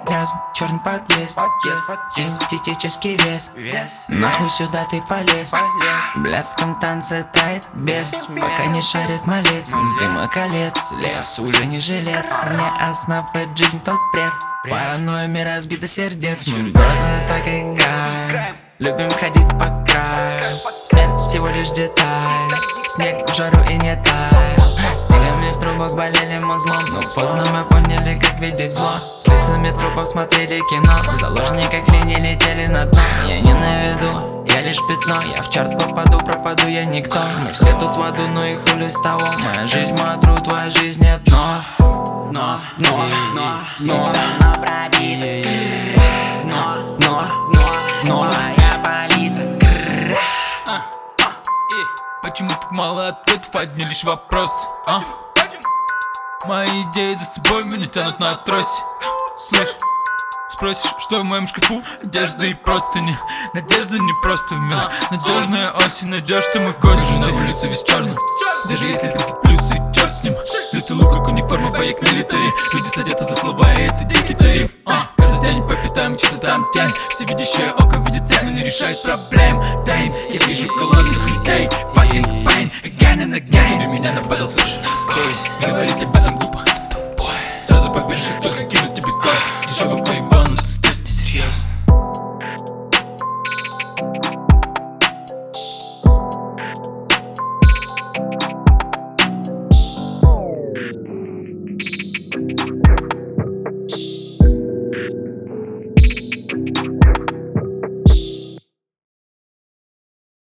грязный черный подъезд, синтетический вес. Нахуй сюда ты полез, в блядском танце тает бес. Пока не шарит малец, с дыма колец. Лес уже не жилец, не основывает жизнь тот пресс. Паранойями разбито сердец, мы просто так играем. Любим ходить по краю, смерть всего лишь деталь. Снег в жару и не таял, снегами в трубах болели музлом. Но поздно мы поняли, как видеть зло. С лицами трупов смотрели кино, в заложниках линии летели на дно. Я не на виду, я лишь пятно. Я в чарт попаду, пропаду, я никто. Мы все тут в аду, ну и хули с того. Моя жизнь, мой труд, твоя жизнь нет, но пробито, своя палитра. Почему так мало ответов, одни лишь вопросы, а? Мои идеи за собой меня тянут на тросе. Слышь, спросишь, что в моем шкафу? Одежда и простыни. Надежда не просто в мир. Надежная осень, найдешь ты мой гость. Даже на улице весь черный, даже если 30 плюс и черт с ним. Лютый лук, как униформа, вояк милитари. Люди садятся за слова, и это дикий тариф. Каждый день по пятам, чьи-то там тень. Всевидящее око видит цель, но не решает проблем. Тайн, я вижу голодных людей. Fucking pain, again and again. Зови меня на батл, слушай, говорить об этом глупо. Сразу побежишь, только кинуть тебе кость. Дешевый плейбой.